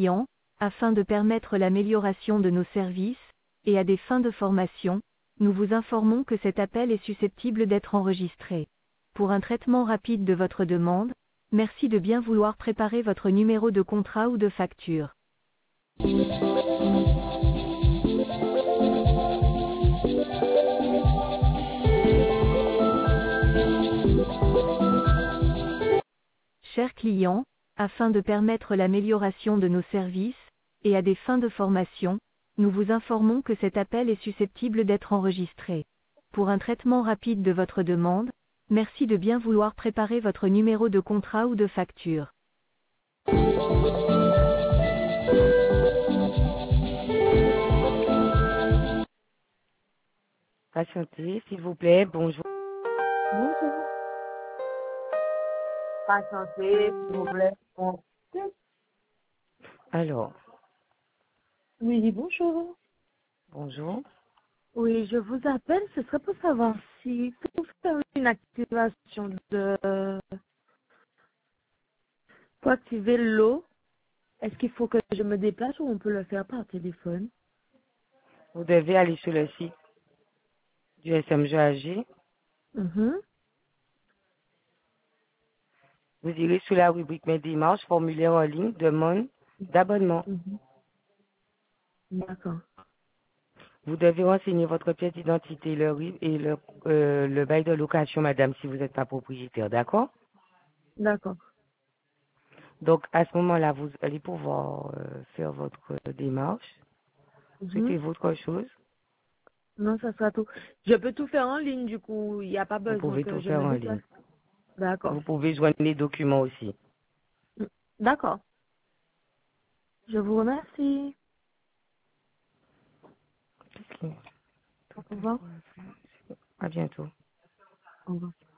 client, afin de permettre l'amélioration de nos services, et à des fins de formation, nous vous informons que cet appel est susceptible d'être enregistré. Pour un traitement rapide de votre demande, merci de bien vouloir préparer votre numéro de contrat ou de facture. Chers clients, afin de permettre l'amélioration de nos services, et à des fins de formation, nous vous informons que cet appel est susceptible d'être enregistré. Pour un traitement rapide de votre demande, merci de bien vouloir préparer votre numéro de contrat ou de facture. Patientez, s'il vous plaît. Bonjour. Bonjour. Patientez, s'il vous plaît. Alors, Oui, bonjour. bonjour. Oui, je vous appelle, ce serait pour savoir si pour faire une activation pour activer l'eau, est-ce qu'il faut que je me déplace ou on peut le faire par téléphone? Vous devez aller sur le site du SMGAG. Mhm. Vous irez sur la rubrique Mes démarches, formulaire en ligne, demande d'abonnement. Mhm. D'accord. Vous devez renseigner votre pièce d'identité, le RIB et le bail de location, madame, si vous n'êtes pas propriétaire, d'accord? D'accord. Donc, à ce moment-là, vous allez pouvoir faire votre démarche. Mhm. Souhaitez-vous autre chose? Non, ça sera tout. Je peux tout faire en ligne, du coup, il n'y a pas Vous besoin pouvez que tout je faire me en déplace. ligne. D'accord. Vous pouvez joindre les documents aussi. D'accord. Je vous remercie. Ok. Au revoir. À bientôt. Au revoir.